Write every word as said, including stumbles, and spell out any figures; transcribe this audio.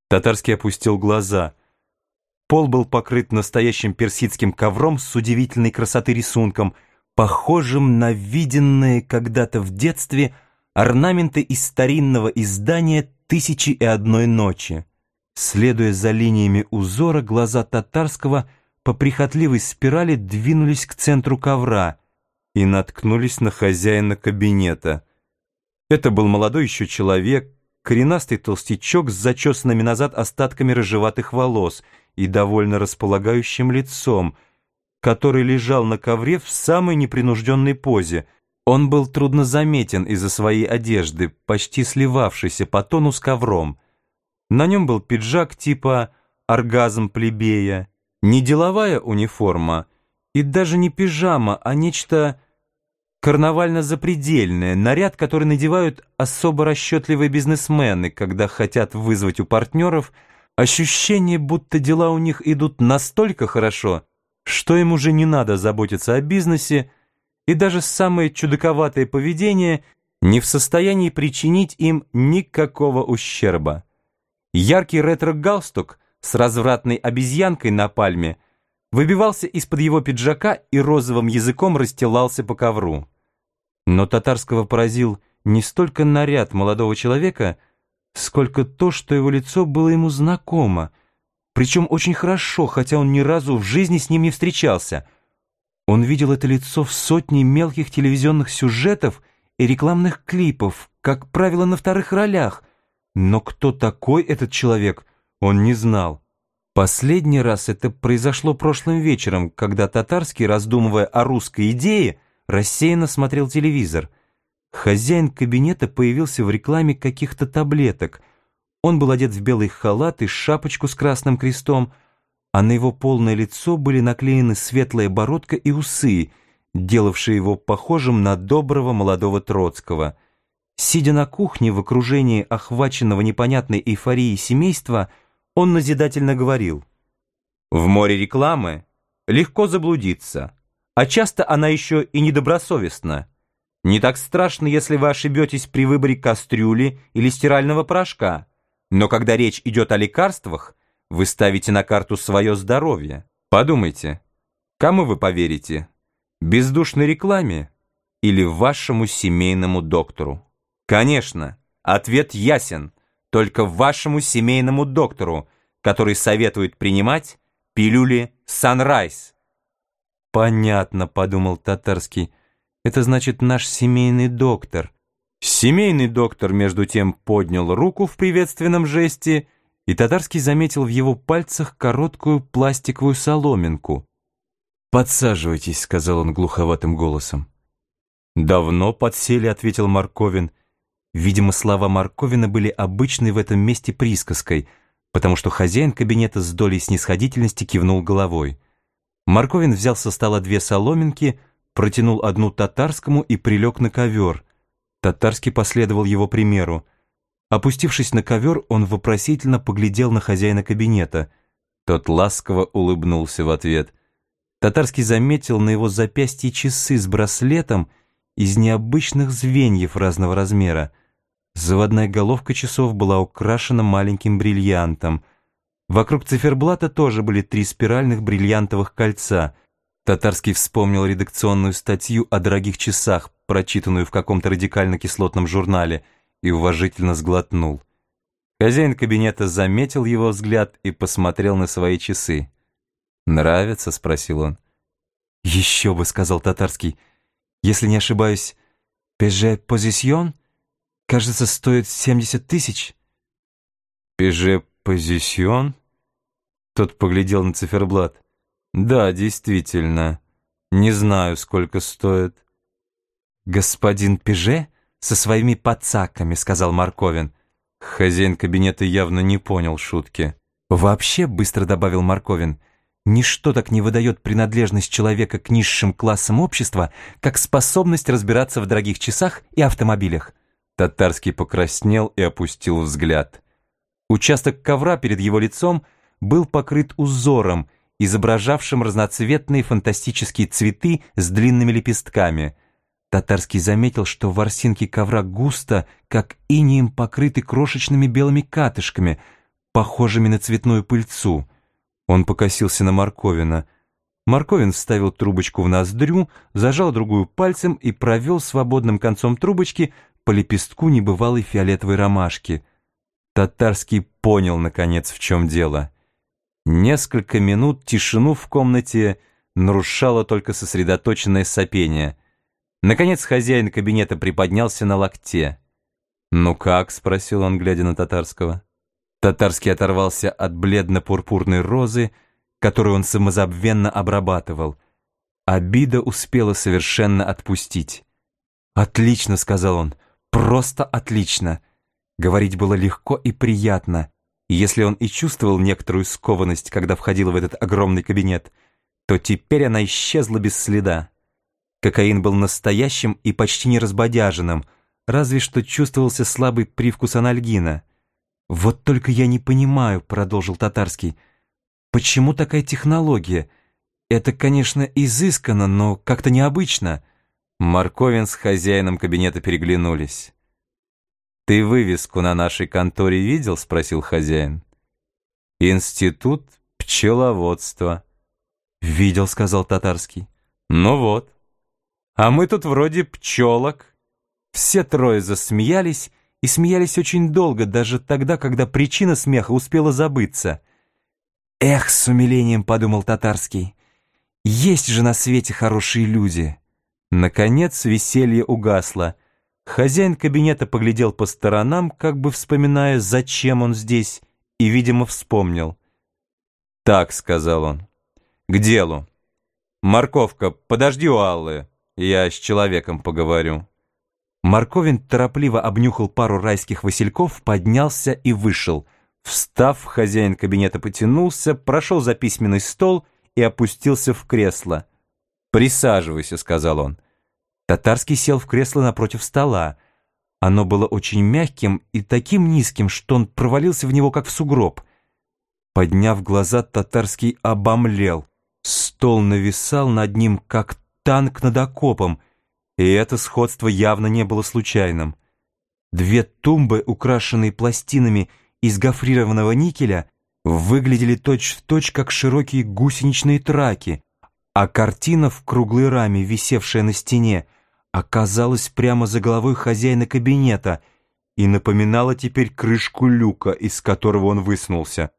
Татарский опустил глаза. Пол был покрыт настоящим персидским ковром с удивительной красоты рисунком, похожим на виденные когда-то в детстве орнаменты из старинного издания «Тысячи и одной ночи». Следуя за линиями узора, глаза Татарского по прихотливой спирали двинулись к центру ковра и наткнулись на хозяина кабинета. Это был молодой еще человек, коренастый толстячок с зачесанными назад остатками рыжеватых волос и довольно располагающим лицом, который лежал на ковре в самой непринужденной позе. Он был трудно заметен из-за своей одежды, почти сливавшейся по тону с ковром. На нем был пиджак типа «оргазм плебея», не деловая униформа и даже не пижама, а нечто карнавально-запредельное, наряд, который надевают особо расчетливые бизнесмены, когда хотят вызвать у партнеров ощущение, будто дела у них идут настолько хорошо, что им уже не надо заботиться о бизнесе, и даже самое чудаковатое поведение не в состоянии причинить им никакого ущерба. Яркий ретро-галстук с развратной обезьянкой на пальме выбивался из-под его пиджака и розовым языком расстилался по ковру. Но Татарского поразил не столько наряд молодого человека, сколько то, что его лицо было ему знакомо, причем очень хорошо, хотя он ни разу в жизни с ним не встречался. Он видел это лицо в сотне мелких телевизионных сюжетов и рекламных клипов, как правило, на вторых ролях, но кто такой этот человек, он не знал. Последний раз это произошло прошлым вечером, когда Татарский, раздумывая о русской идее, рассеянно смотрел телевизор. Хозяин кабинета появился в рекламе каких-то таблеток. Он был одет в белый халат и шапочку с красным крестом, а на его полное лицо были наклеены светлая бородка и усы, делавшие его похожим на доброго молодого Троцкого. Сидя на кухне в окружении охваченного непонятной эйфорией семейства, он назидательно говорил: «В море рекламы легко заблудиться, а часто она еще и недобросовестна. Не так страшно, если вы ошибетесь при выборе кастрюли или стирального порошка, но когда речь идет о лекарствах, вы ставите на карту свое здоровье. Подумайте, кому вы поверите, бездушной рекламе или вашему семейному доктору?» Конечно, ответ ясен, только вашему семейному доктору, который советует принимать пилюли «Санрайз». «Понятно», — подумал Татарский, — «это значит наш семейный доктор». Семейный доктор, между тем, поднял руку в приветственном жесте, и Татарский заметил в его пальцах короткую пластиковую соломинку. «Подсаживайтесь», — сказал он глуховатым голосом. «Давно подсели», — ответил Марковин. Видимо, слова Марковина были обычной в этом месте присказкой, потому что хозяин кабинета с долей снисходительности кивнул головой. Марковин взял со стола две соломинки, протянул одну Татарскому и прилег на ковер. Татарский последовал его примеру. Опустившись на ковер, он вопросительно поглядел на хозяина кабинета. Тот ласково улыбнулся в ответ. Татарский заметил на его запястье часы с браслетом из необычных звеньев разного размера. Заводная головка часов была украшена маленьким бриллиантом. Вокруг циферблата тоже были три спиральных бриллиантовых кольца. Татарский вспомнил редакционную статью о дорогих часах, прочитанную в каком-то радикально-кислотном журнале, и уважительно сглотнул. Хозяин кабинета заметил его взгляд и посмотрел на свои часы. «Нравится?» — спросил он. «Еще бы», — сказал Татарский. «Если не ошибаюсь, Пеже Позисьон, кажется, стоит семьдесят тысяч». «Пеже Позисьон?» Тот поглядел на циферблат. «Да, действительно. Не знаю, сколько стоит». «Господин Пеже со своими пацаками», — сказал Марковин. Хозяин кабинета явно не понял шутки. «Вообще», — быстро добавил Марковин, — «ничто так не выдает принадлежность человека к низшим классам общества, как способность разбираться в дорогих часах и автомобилях». Татарский покраснел и опустил взгляд. Участок ковра перед его лицом был покрыт узором, изображавшим разноцветные фантастические цветы с длинными лепестками. Татарский заметил, что ворсинки ковра густо, как инеем, покрыты крошечными белыми катышками, похожими на цветную пыльцу. Он покосился на Марковина. Марковин вставил трубочку в ноздрю, зажал другую пальцем и провел свободным концом трубочки по лепестку небывалой фиолетовой ромашки. Татарский понял, наконец, в чем дело. Несколько минут тишину в комнате нарушало только сосредоточенное сопение. Наконец хозяин кабинета приподнялся на локте. «Ну как?» — спросил он, глядя на Татарского. Татарский оторвался от бледно-пурпурной розы, которую он самозабвенно обрабатывал. Обида успела совершенно отпустить. «Отлично», — сказал он, — «просто отлично». Говорить было легко и приятно, и если он и чувствовал некоторую скованность, когда входил в этот огромный кабинет, то теперь она исчезла без следа. Кокаин был настоящим и почти не разбодяженным, разве что чувствовался слабый привкус анальгина. «Вот только я не понимаю», — продолжил Татарский, — «почему такая технология? Это, конечно, изысканно, но как-то необычно». Марковин с хозяином кабинета переглянулись. «Ты вывеску на нашей конторе видел?» — спросил хозяин. «Институт пчеловодства». «Видел», — сказал Татарский. «Ну вот. А мы тут вроде пчелок». Все трое засмеялись, и смеялись очень долго, даже тогда, когда причина смеха успела забыться. «Эх», — с умилением подумал Татарский, — «есть же на свете хорошие люди». Наконец веселье угасло. Хозяин кабинета поглядел по сторонам, как бы вспоминая, зачем он здесь, и, видимо, вспомнил. «Так», — сказал он, — «к делу. Морковка, подожди у Аллы, я с человеком поговорю». Марковин торопливо обнюхал пару райских васильков, поднялся и вышел. Встав, хозяин кабинета потянулся, прошел за письменный стол и опустился в кресло. «Присаживайся», — сказал он. Татарский сел в кресло напротив стола. Оно было очень мягким и таким низким, что он провалился в него, как в сугроб. Подняв глаза, Татарский обомлел. Стол нависал над ним, как танк над окопом, и это сходство явно не было случайным. Две тумбы, украшенные пластинами из гофрированного никеля, выглядели точь-в-точь, как широкие гусеничные траки, а картина в круглой раме, висевшая на стене, оказалась прямо за головой хозяина кабинета и напоминала теперь крышку люка, из которого он высунулся.